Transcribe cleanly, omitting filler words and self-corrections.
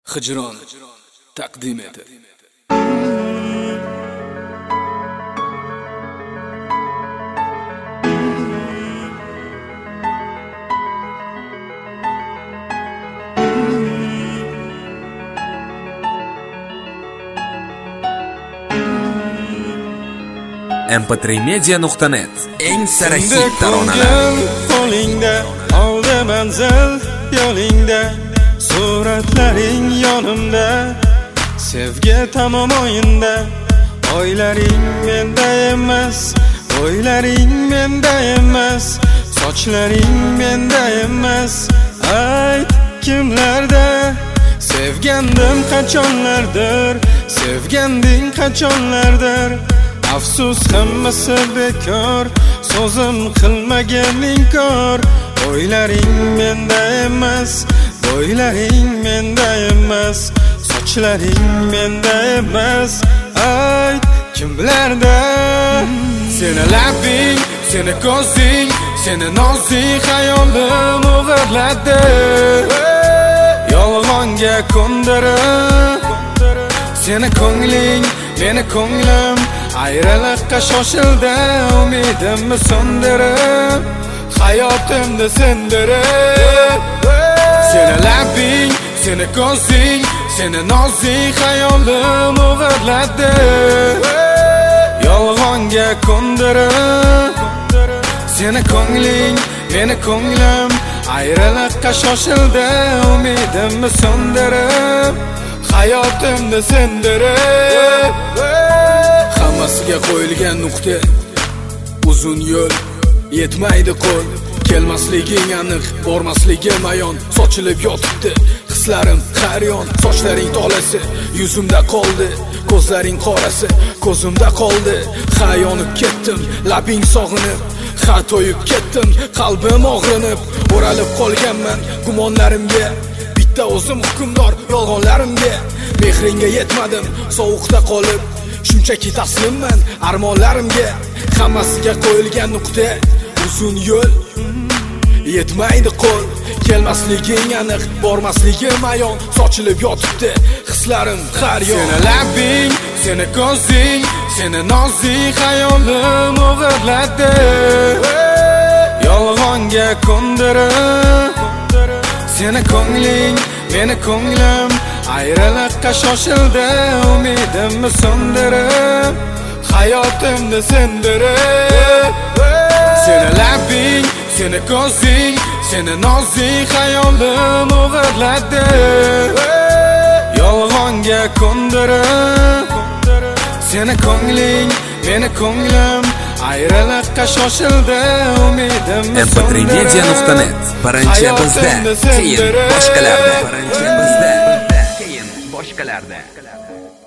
Hijron taqdim etadi. mp3media.net eng sara hit taronalar. Qo'lingda oldi manzil yo'lingda, suratlaring yonimda, sevgi tamom o'yinda. Oylaring menda emas, o'ylaring menda emas, sochlaring menda emas. Ayt kimlarda sevgandim qachonlardir, sevganding qachonlardir. Afsus hammasi bekor, so'zim qilmagan inkor. O'ylaring menda emas, bo'ylaring menda emas, sochlaring menda emas. Ayt kimlarda seni labing, seni ko'zing, seni nozik xayolim o'g'irladi. Yolg'onga ko'ndirib seni ko'ngling, meni ko'nglim ayriliqqa shoshildi. Umidimni so'ndirib, hayotimni sindirib. Seni labing, seni ko'zing, seni nozik xayolim o'g'irladi. Yolg'onga ko'ndirib seni ko'ngling, meni ko'nglim ayriliqqa shoshildi. Umidimni so'ndirib, hayotimni sindirib. Hammasiga qo'yilgan nuqta, uzun yo'l yetmaydi qo'l. Kelmasliging aniq, bormasligim ayon. Sochilib yotibdi hislarim qaryon. Sochlaring tolasi yuzimda qoldi, ko'zlaring qorasi ko'zimda qoldi. Xayonib ketdim, labing sog'inib, ha to'yib ketdim, qalbim og'rinib. O'ralib qolganman gumonlarimga, bitta o'zim hukmdor yolg'onlarimga. Mehringga yetmadim, sovuqda qolib, shunchaki taslimman armonlarimga. Hammasiga qo'yilgan nuqta, uzun yo'l yetmaydi qo'l. Kelmasliging aniq, bormasligim ayon. Sochilib yotibdi hislarim har yon. Seni labing, seni ko'zing, seni nozik xayolim o'g'irladi. Yolg'onga ko'ndirib seni ko'ngling, meni ko'nglim ayriliqqa shoshildi. Umidimni so'ndirib, hayotimni sindirib. Seni labing, seni ko'zing, seni nozik xayolim o'g'irladi. Yolg'onga ko'ndirib seni ko'ngling, meni ko'nglim ayriliqqa shoshildi. Umidimni mp3media.net birinchi bizda, keyin boshqalarda. Birinchi bizda, keyin boshqalarda.